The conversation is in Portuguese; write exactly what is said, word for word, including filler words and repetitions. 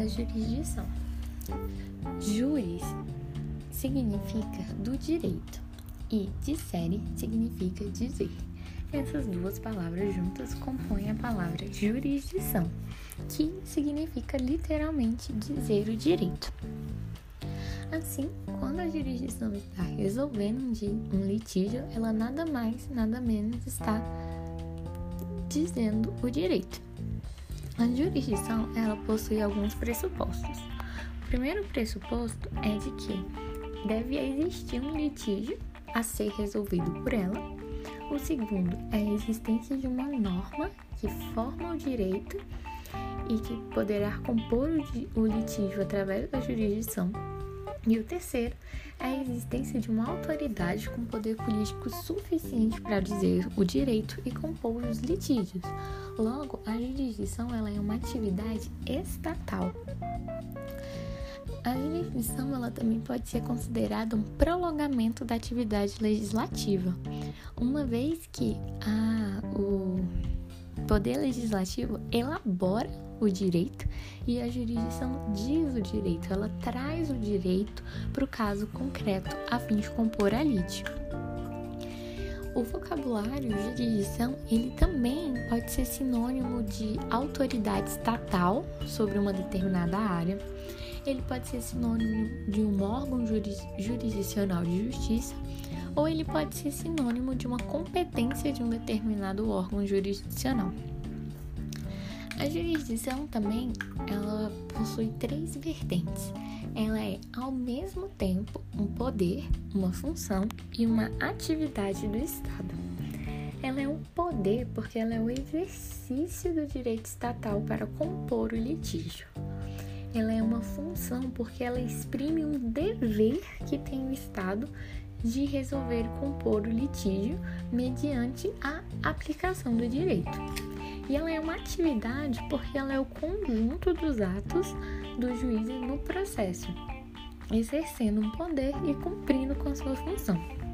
jurisdição. Juris significa do direito e discere significa dizer. Essas duas palavras juntas compõem a palavra jurisdição, que significa literalmente dizer o direito. Assim, quando a jurisdição está resolvendo um litígio, ela nada mais, nada menos está dizendo o direito. A jurisdição, ela possui alguns pressupostos. O primeiro pressuposto é de que deve existir um litígio a ser resolvido por ela. O segundo é a existência de uma norma que forma o direito e que poderá compor o litígio através da jurisdição. E o terceiro é a existência de uma autoridade com poder político suficiente para dizer o direito e compor os litígios. Logo, a jurisdição ela é uma atividade estatal. A jurisdição ela também pode ser considerada um prolongamento da atividade legislativa, uma vez que a, o poder legislativo elabora o direito e a jurisdição diz o direito, ela traz o direito para o caso concreto a fim de compor a lide. O vocabulário jurisdição, ele também pode ser sinônimo de autoridade estatal sobre uma determinada área, ele pode ser sinônimo de um órgão juris, jurisdicional de justiça, ou ele pode ser sinônimo de uma competência de um determinado órgão jurisdicional. A jurisdição também, ela possui três vertentes. Ela é, ao mesmo tempo, um poder, uma função e uma atividade do Estado. Ela é um poder porque ela é o exercício do direito estatal para compor o litígio. Ela é uma função porque ela exprime um dever que tem o Estado de resolver e compor o litígio mediante a aplicação do direito. E ela é uma atividade porque ela é o conjunto dos atos do juiz no processo, exercendo um poder e cumprindo com sua função.